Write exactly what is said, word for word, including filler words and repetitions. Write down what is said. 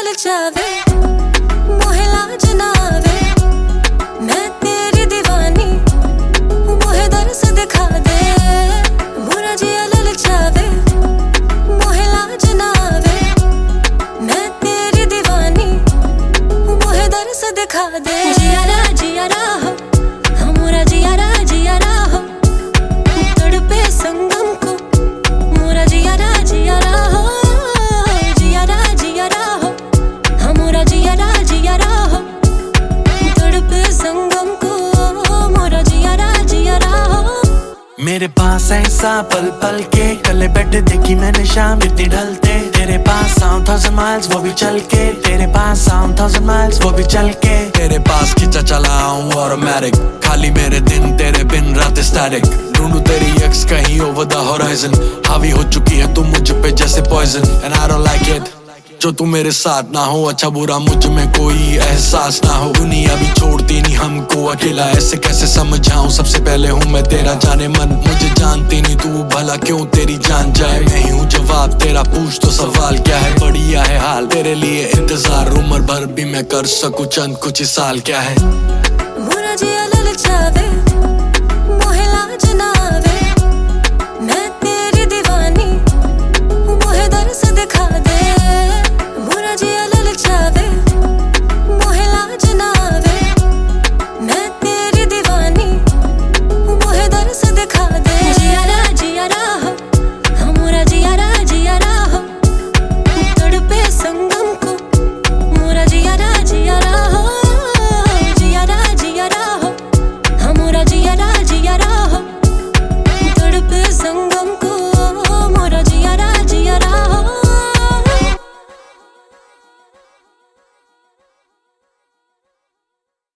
ललचावे मोहे लाज ना आवे, मैं तेरी दीवानी मोहे दर्स दिखा दे। बुरा जिया ललचावे मोहे लाज ना आवे, मैं तेरी दीवानी मोहे दर्स दिखा दे। जियारा जियारा हो हमरा जियारा जियारा हो, तड़पे संगम को मोरा जियारा जियारा हो। जियारा जियारा हो हमरा जियारा जियारा हो, तड़पे संगम को मोरा जियारा जियारा हो। मेरे पास ऐसा पल पल के कले बैठे देखी मैंने शाम इतनी ढलते। तेरे पास आऊं थाउजेंड माइल्स वो भी चल के, तेरे पास आऊं थाउजेंड माइल्स वो भी चल के। तेरे पास खींचा चला आऊं ऑटोमेटिक, खाली मेरे दिन तेरे बिन रात स्टैटिक। ढूंढूं तेरी एक्स कहीं ओवर द होराइजन, हावी हो चुकी है तू मुझ पे जैसे poison and I don't like it. जो तू मेरे साथ ना हो, अच्छा बुरा मुझ में कोई एहसास ना हो। दुनिया भी छोड़ती नहीं हमको अकेला, ऐसे कैसे समझाऊं। सबसे पहले हूँ मैं तेरा जाने मन, मुझे जानती नहीं तू भला क्यों तेरी जान जाए। मैं ही हूँ जवाब तेरा, पूछ तो सवाल क्या है। बढ़िया है हाल तेरे लिए इंतजार, उम्र भर भी मैं कर सकूं चंद कुछ ही साल क्या है।